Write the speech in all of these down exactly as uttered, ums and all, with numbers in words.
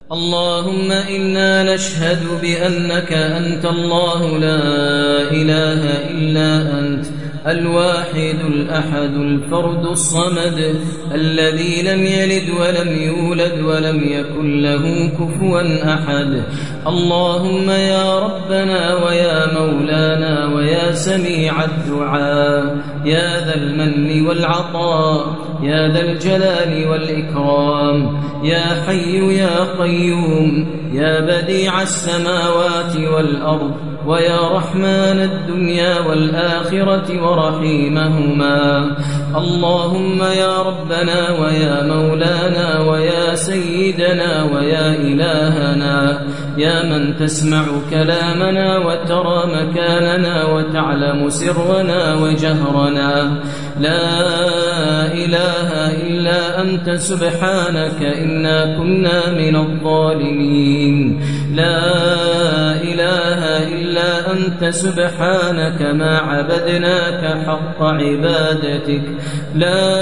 اللهم إنا نشهد بأنك أنت الله لا إله إلا أنت الواحد الأحد الفرد الصمد الذي لم يلد ولم يولد ولم يكن له كفوا أحد. اللهم يا ربنا ويا مولانا ويا سميع الدعاء يا ذا المن والعطاء يا ذا الجلال والإكرام يا حي يا قيوم يا بديع السماوات والأرض ويا رحمن الدنيا والآخرة ورحيمهما. اللهم يا ربنا ويا مولانا ويا سيدنا ويا إلهنا يا من تسمع كلامنا وترى مكاننا وتعلم سرنا وجهرنا، لا إله إلا أنت سبحانك إنا كنا من الظالمين. لا إله إلا أنت سبحانك ما عبدناك حق عبادتك. لا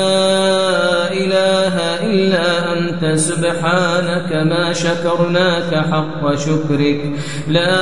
إله إلا أنت سبحانك ما شكرناك حق شكرك. لا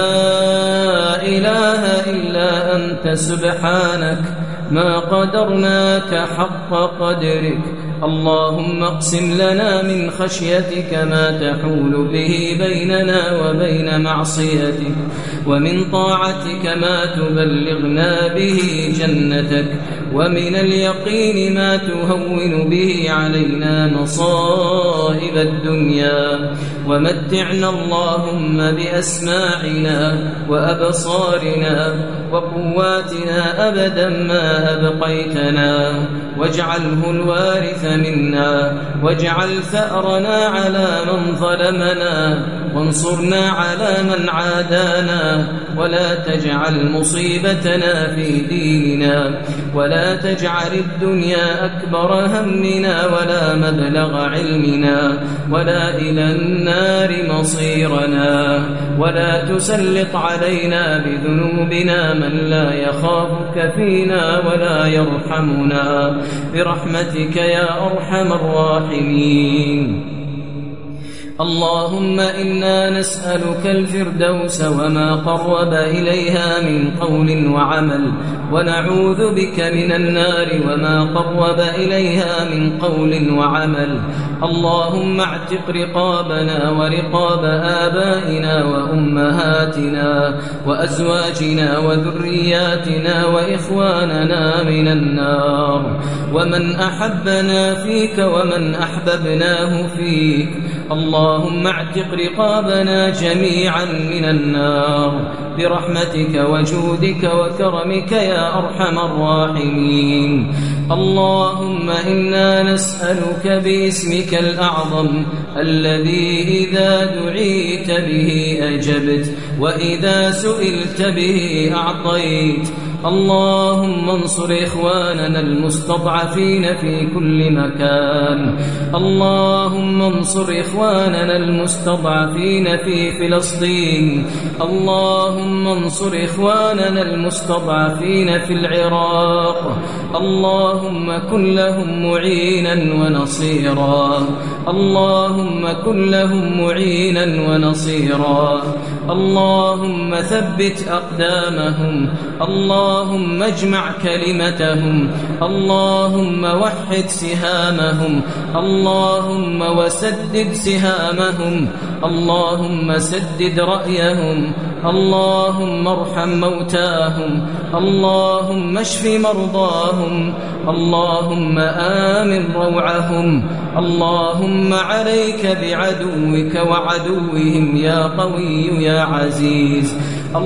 إله إلا أنت سبحانك ما قدرناك حق قدرك. اللهم اقسم لنا من خشيتك ما تحول به بيننا وبين معصيتك، ومن طاعتك ما تبلغنا به جنتك، ومن اليقين ما تهون به علينا مصائب الدنيا، ومتعنا اللهم بأسماعنا وأبصارنا وقواتنا أبدا ما أبقيتنا، واجعله الوارث منا، واجعل ثأرنا على من ظلمنا، وانصرنا على من عادانا، ولا تجعل مصيبتنا في ديننا، ولا تجعل الدنيا أكبر همنا ولا مبلغ علمنا، ولا إلى النار مصيرنا، ولا تسلط علينا بذنوبنا من لا يخافك فينا ولا يرحمنا، برحمتك يا أرحم الراحمين. اللهم إنا نسألك الفردوس وما قرب إليها من قول وعمل، ونعوذ بك من النار وما قرب إليها من قول وعمل. اللهم اعتق رقابنا ورقاب آبائنا وأمهاتنا وأزواجنا وذرياتنا وإخواننا من النار، ومن أحبنا فيك ومن أحببناه فيك. اللهم اعتق رقابنا جميعا من النار برحمتك وجودك وكرمك يا أرحم الراحمين. اللهم إنا نسألك باسمك الأعظم الذي إذا دعيت به أجبت، وإذا سئلت به أعطيت. اللهم انصر إخواننا المستضعفين في كل مكان. اللهم انصر إخواننا المستضعفين في فلسطين. اللهم انصر إخواننا المستضعفين في العراق. اللهم كن لهم معينا ونصيرا. اللهم كن لهم معينا ونصيرا. اللهم ثبت أقدامهم. اللهم اجمع كلمتهم. اللهم وحد سهامهم. اللهم وسدد سهامهم. اللهم سدد رأيهم. اللهم ارحم موتاهم. اللهم اشف مرضاهم. اللهم آمن روعهم. اللهم عليك بعدوك وعدوهم يا قوي يا عزيز.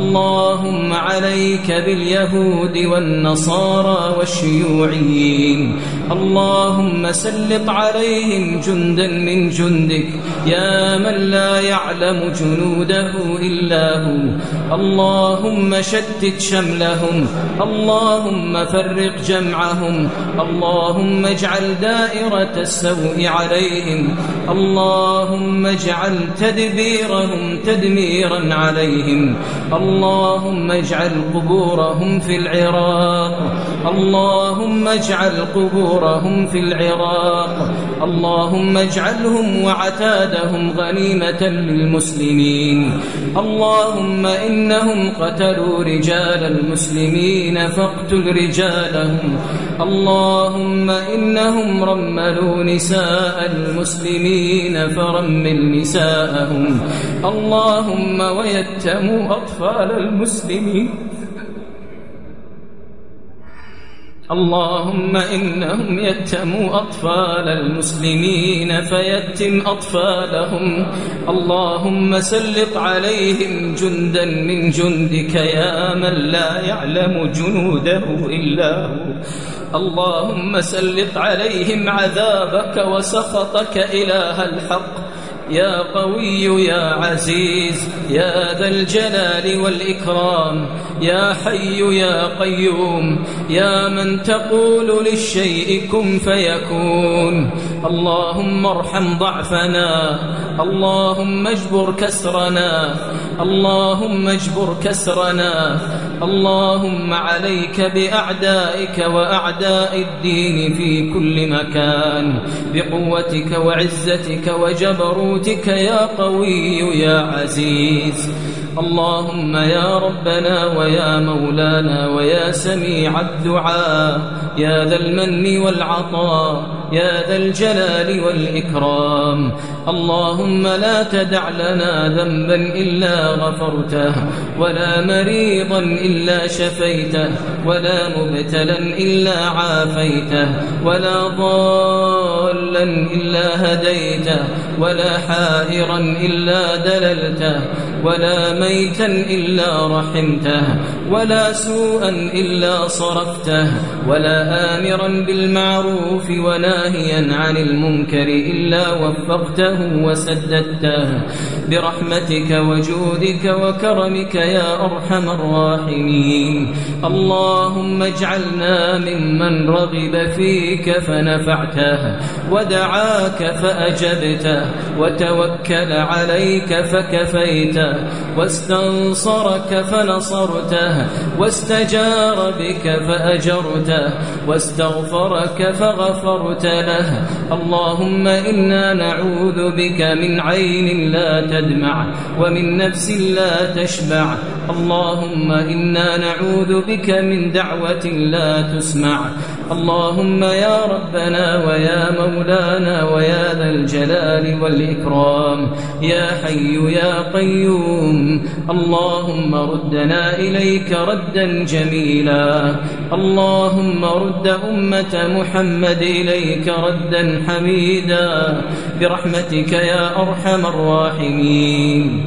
اللهم عليك باليهود والنصارى والشيوعيين. اللهم سلط عليهم جندا من جندك يا من لا يعلم جنوده إلا هو. اللهم شتت شملهم. اللهم فرق جمعهم. اللهم اجعل دائرة السوء عليهم. اللهم اجعل تدبيرهم تدميرا عليهم. اللهم اجعل قبورهم في العراق اللهم اجعل قبورهم في العراق اللهم اجعلهم وعتادهم غنيمة للمسلمين اللهم إنهم قتلوا رجال المسلمين فاقتل رجالهم اللهم إنهم رملوا نساء المسلمين فرمل نساءهم اللهم ويتموا أطفال المسلمين اللهم إنهم يتموا أطفال المسلمين فيتم أطفالهم اللهم سلط عليهم جندا من جندك يا من لا يعلم جنوده إلا هو اللهم سلط عليهم عذابك وسخطك إله الحق يا قوي يا عزيز يا ذا الجلال والإكرام يا حي يا قيوم يا من تقول للشيء كن فيكون اللهم ارحم ضعفنا اللهم اجبر كسرنا اللهم اجبر كسرنا اللهم عليك بأعدائك وأعداء الدين في كل مكان بقوتك وعزتك وجبروتك يا قوي يا عزيز اللهم يا ربنا ويا مولانا ويا سميع الدعاء يا ذا المن والعطاء يا ذا الجلال والإكرام اللهم لا تدع لنا ذنبا إلا غفرته ولا مريضا إلا شفيته ولا مبتلا إلا عافيته ولا ضالا إلا هديته ولا حائرا إلا دللته ولا ميتا إلا رحمته ولا سوءا إلا صرفته ولا آمرا بالمعروف وناهيا عن المنكر إلا وفقته وسددته برحمتك وجودك وكرمك يا أرحم الراحمين اللهم اجعلنا ممن رغب فيك فنفعته ودعاك فأجبته وتوكل عليك فكفيته واستنصرك فنصرته واستجار بك فأجرته واستغفرك فغفرت له اللهم إنا نعوذ بك من عين لا تدمع ومن نفس لا تشبع اللهم إنا نعوذ بك من دعوة لا تسمع اللهم يا ربنا ويا مولانا ويا ذا الجلال والإكرام يا حي يا قيوم اللهم ردنا إليك ردا جميلا اللهم رد أمة محمد إليك ردا حميدا برحمتك يا أرحم الراحمين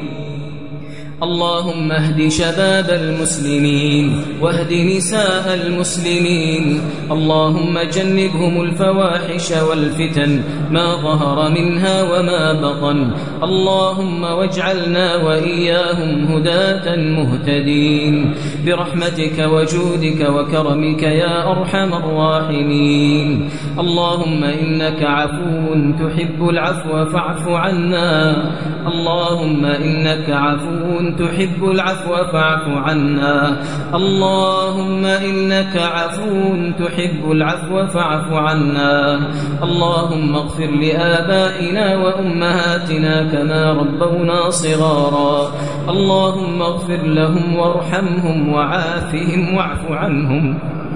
اللهم اهد شباب المسلمين واهد نساء المسلمين اللهم جنبهم الفواحش والفتن ما ظهر منها وما بطن اللهم واجعلنا وإياهم هداة مهتدين برحمتك وجودك وكرمك يا أرحم الراحمين اللهم إنك عفو تحب العفو فاعف عنا اللهم إنك عفو تحب العفو فاعف عنا اللهم إنك عفو تحب العفو فاعف عنا اللهم اغفر لآبائنا وأمهاتنا كما ربونا صغارا اللهم اغفر لهم وارحمهم وعافهم واعف عنهم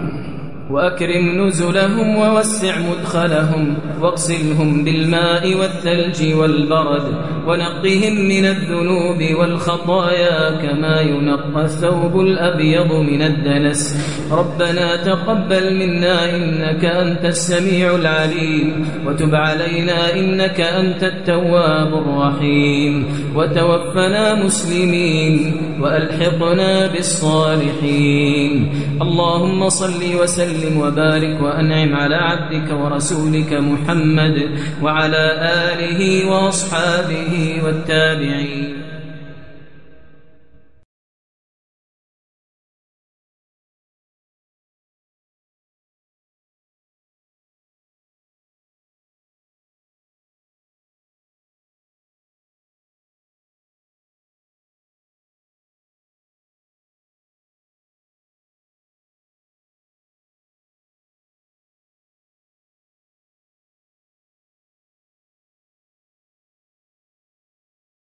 وأكرم نزلهم ووسع مدخلهم واغسلهم بالماء والثلج والبرد ونقهم من الذنوب والخطايا كما ينقى الثوب الأبيض من الدنس ربنا تقبل منا إنك أنت السميع العليم وتب علينا إنك أنت التواب الرحيم وتوفنا مسلمين وألحقنا بالصالحين اللهم صل وسلم وبارك وأنعم على عبدك ورسولك محمد وعلى آله وأصحابه والتابعين